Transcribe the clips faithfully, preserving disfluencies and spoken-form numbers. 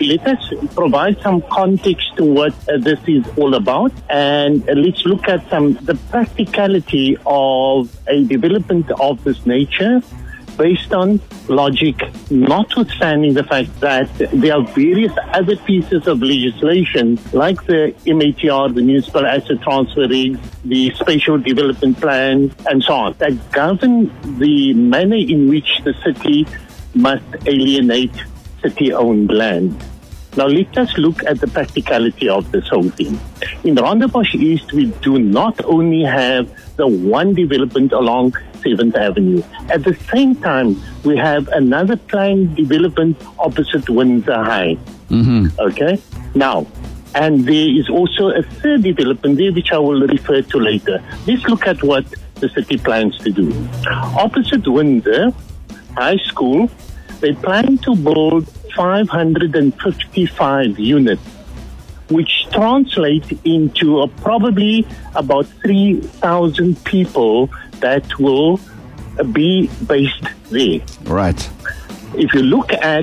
let us provide some context to what uh, this is all about, and uh, let's look at some the practicality of a development of this nature based on logic, notwithstanding the fact that there are various other pieces of legislation like the M A T R, the Municipal Asset Transfer Regs, the Spatial Development Plan, and so on, that govern the manner in which the city must alienate city-owned land. Now let us look at the practicality of this whole thing. In Rondebosch East, we do not only have the one development along seventh Avenue. At the same time, we have another planned development opposite Windsor High. Mm-hmm. Okay? Now, and there is also a third development there, which I will refer to later. Let's look at what the city plans to do. Opposite Windsor High School, they plan to build five hundred fifty-five units, which translate into a, probably about three thousand people that will be based there. Right. If you look at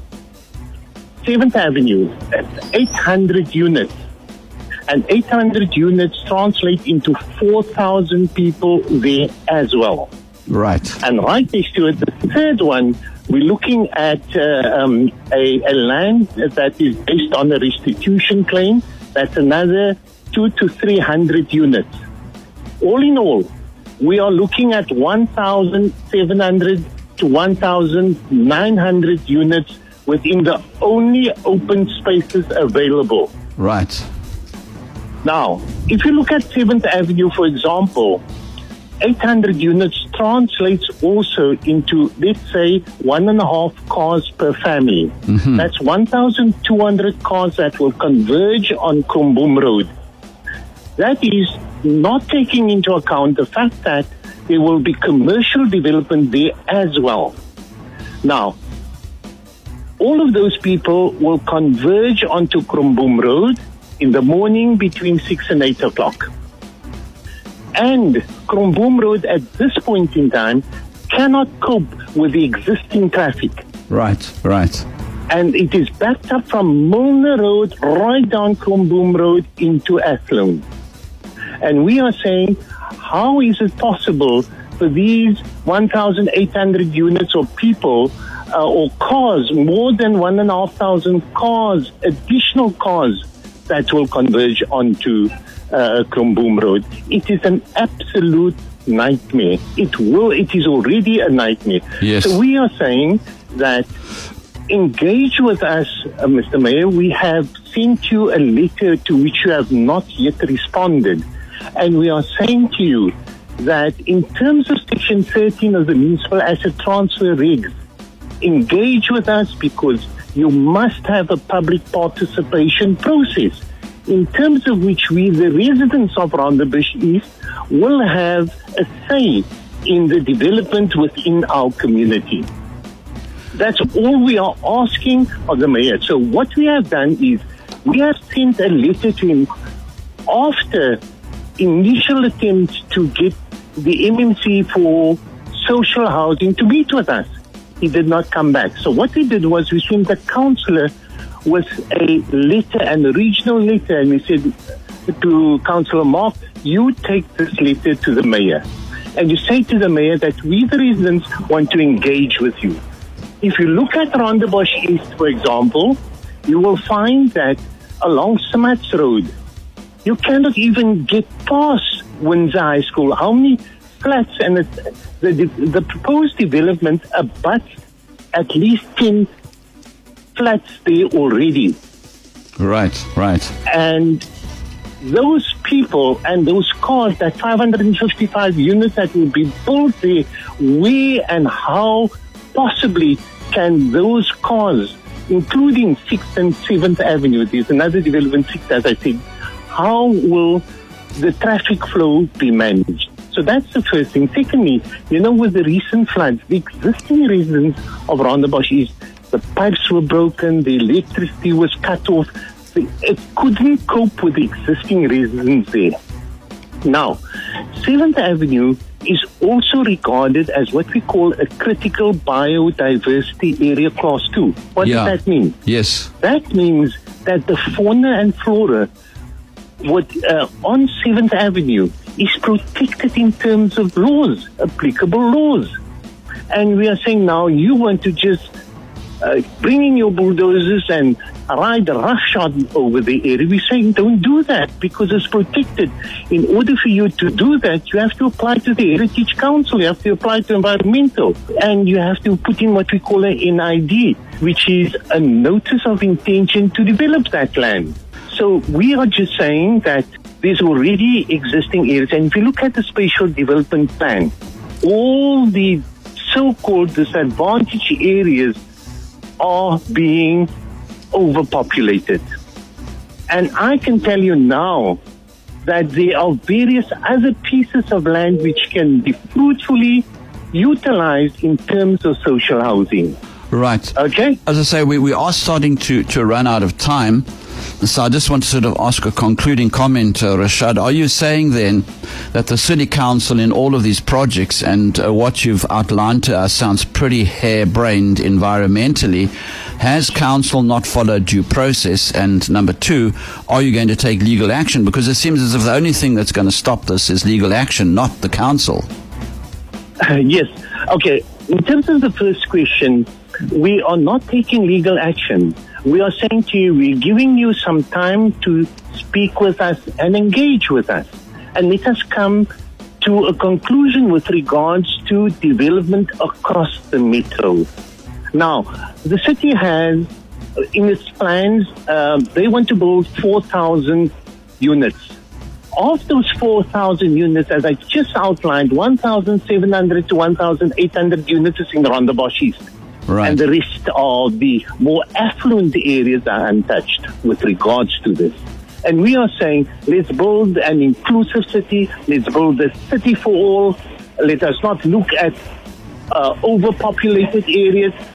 seventh Avenue, at eight hundred units, and eight hundred units translate into four thousand people there as well. Right. And right next to it, the third one, we're looking at uh, um, a, a land that is based on a restitution claim. That's another two to three hundred units. All in all, we are looking at one thousand seven hundred to one thousand nine hundred units within the only open spaces available. Right. Now, if you look at seventh Avenue, for example, eight hundred units translates also into, let's say, one and a half cars per family. Mm-hmm. That's one thousand two hundred cars that will converge on Kromboom Road. That is not taking into account the fact that there will be commercial development there as well. Now, all of those people will converge onto Kromboom Road in the morning between six and eight o'clock. And Kromboom Road at this point in time cannot cope with the existing traffic. Right, right. And it is backed up from Milner Road right down Kromboom Road into Athlone. And we are saying, how is it possible for these one thousand eight hundred units of people uh, or cars, more than one and a half thousand cars, additional cars that will converge onto Uh, Kromboom Road? It is an absolute nightmare. It will, it is already a nightmare. Yes. So we are saying that engage with us, uh, Mister Mayor. We have sent you a letter to which you have not yet responded. And we are saying to you that in terms of Section thirteen of the Municipal Asset Transfer Regs, engage with us because you must have a public participation process, in terms of which we, the residents of Rondebosch East, will have a say in the development within our community. That's all we are asking of the mayor. So what we have done is we have sent a letter to him after initial attempts to get the M M C for social housing to meet with us. He did not come back. So what we did was we sent the councillor with a letter, and a regional letter, and we said to Councillor Mark, you take this letter to the mayor and you say to the mayor that we the residents want to engage with you. If you look at Rondebosch East, for example, you will find that along Smats Road, you cannot even get past Windsor High School. How many flats, and it, the, the proposed development abuts at least ten flats there already. Right, right. And those people and those cars, that five hundred fifty-five units that will be built there, where and how possibly can those cars, including sixth and seventh Avenue, there's another development, sixth, as I said, how will the traffic flow be managed? So that's the first thing. Secondly, you know, with the recent floods, the existing residents of Rondebosch East, the pipes were broken, the electricity was cut off. It couldn't cope with the existing residents there. Now, seventh Avenue is also regarded as what we call a critical biodiversity area class two. What Yeah. does that mean? Yes. That means that the fauna and flora what, uh, on seventh Avenue is protected in terms of laws, applicable laws. And we are saying now you want to just uh, bring in your bulldozers and ride roughshod over the area. We're saying don't do that because it's protected. In order for you to do that, you have to apply to the Heritage Council, you have to apply to environmental, and you have to put in what we call an N I D, which is a notice of intention to develop that land. So we are just saying that there's already existing areas, and if you look at the spatial development plan, all the so-called disadvantaged areas are being overpopulated. And I can tell you now that there are various other pieces of land which can be fruitfully utilized in terms of social housing. Right. Okay? As I say, we, we are starting to, to run out of time. So I just want to sort of ask a concluding comment, uh, Rashad. Are you saying then that the City Council in all of these projects and uh, what you've outlined to us sounds pretty harebrained environmentally? Has Council not followed due process? And number two, are you going to take legal action? Because it seems as if the only thing that's going to stop this is legal action, not the Council. Uh, yes. Okay. In terms of the first question, we are not taking legal action. We are saying to you, we're giving you some time to speak with us and engage with us. And let us come to a conclusion with regards to development across the metro. Now, the city has, in its plans, uh, they want to build four thousand units. Of those four thousand units, as I just outlined, one thousand seven hundred to one thousand eight hundred units is in Rondebosch East. Right. And the rest of the more affluent areas are untouched with regards to this. And we are saying, let's build an inclusive city. Let's build a city for all. Let us not look at uh, overpopulated areas.